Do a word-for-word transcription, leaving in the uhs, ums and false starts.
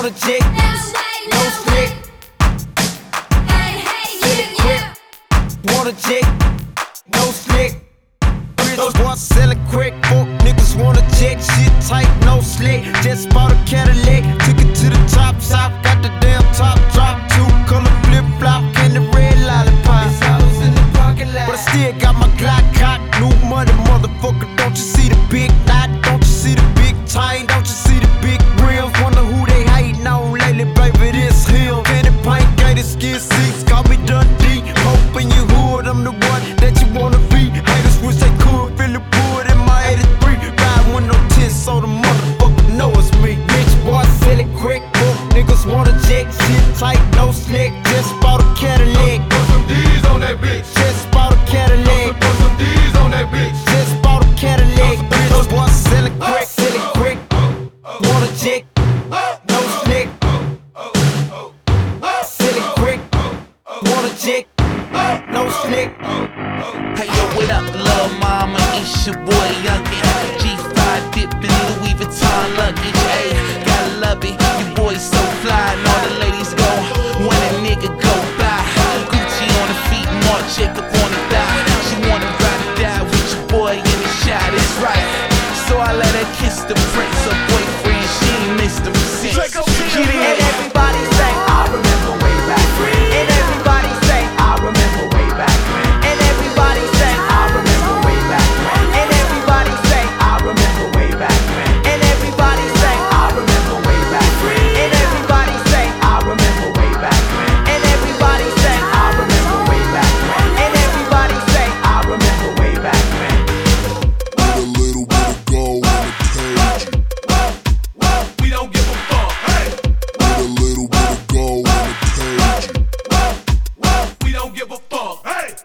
want a chick, no slick. Silly quick, want a chick, no slick. Those boys selling quick, folk niggas want a chick, shit tight, no slick. Just bought a Cadillac, took it to the top shop, got the damn top drop, two color flip flop, and the red lollipop. But I still got my Glock cock, new money, motherfucker. Don't you see the big knot? Don't you see the big chain? Don't you see the big rims? Wonder who they hating on lately, baby, this him. Penny paint, gated skin seats, call me Dundee. Hope in your hood, I'm the one that you wanna be. Haters wish they could feel the wood in my eighty-three. Ride with no tits, so the motherfucker know it's me. Rich boy, silly quick, book niggas want a check, shit tight, no slick. Just bought a Cadillac, Put some D's on that bitch. just bought a Cadillac. Put some D's on that bitch. Just bought a Cadillac, bitch. Those boys selling quick, silly quick. Want a chick, no slick. Silly quick, want a chick, no slick. Hey yo, what up, little mama? It's your boy Young